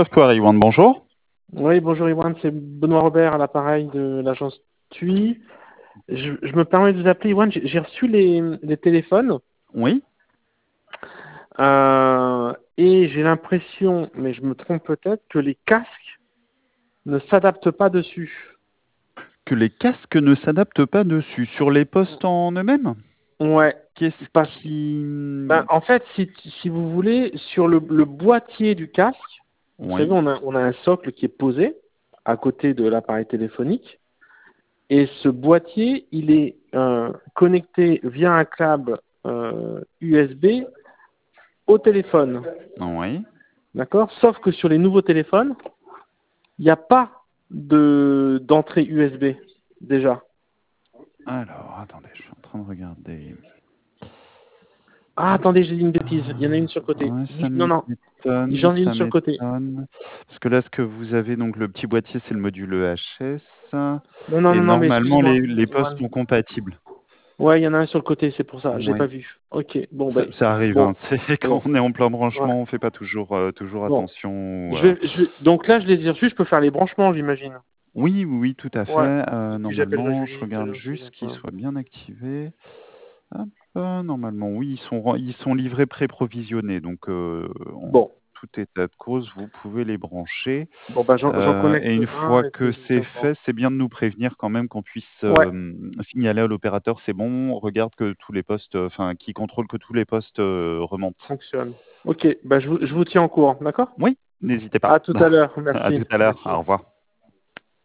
Software, Iwan, bonjour. Oui, bonjour Iwan, c'est Benoît Robert à l'appareil de l'agence TUI. Je me permets de vous appeler Iwan, j'ai reçu les téléphones Oui. et j'ai l'impression, mais je me trompe peut-être, que les casques ne s'adaptent pas dessus. Que les casques ne s'adaptent pas dessus. Sur les postes en eux-mêmes? Ouais, Qu'est-ce parce qui... en fait, si vous voulez, sur le boîtier du casque, vous savez, Oui. on a un socle qui est posé à côté de l'appareil téléphonique. Et ce boîtier, il est connecté via un câble USB au téléphone. Oui. D'accord? Sauf que sur les nouveaux téléphones, il n'y a pas d'entrée USB déjà. Alors, attendez, je suis en train de regarder. Ah, attendez, j'ai dit une bêtise. Il y en a une sur le côté. Ouais, ça Non, non, m'étonne, j'en ai une ça sur le côté. m'étonne. Parce que là, ce que vous avez, donc le petit boîtier, c'est le module EHS. Non, non, Et non, non, mais normalement, excusez-moi, les postes Iwan. sont compatibles. Ouais, il y en a un sur le côté, c'est pour ça. J'ai Oui. pas vu. Ok, bon, ben, Ça arrive, hein. bon, C'est quand bon, on est en plein ouais, branchement, on fait pas toujours, toujours bon. attention. Donc là, je les ai reçus, je peux faire les branchements, j'imagine. Oui, oui, oui, tout à Ouais. fait. Et puis j'appellerai Normalement, je Judith regarde aussi. juste qu'ils Quoi. soient bien activés. Hop, normalement, oui, ils sont livrés pré-provisionnés. Donc, en Bon, tout état de cause, vous pouvez les brancher. bon bah j'en Et connecte une un fois et puis que je vous c'est tiens au fait, courant. c'est bien de nous prévenir quand même qu'on puisse Ouais, signaler à l'opérateur, c'est bon, regarde que tous les postes, enfin, qui contrôle que tous les postes remontent. fonctionne. Ok, bah je vous tiens au courant, d'accord? Oui, n'hésitez pas. À tout à l'heure, À merci. tout à l'heure. Au Merci. revoir.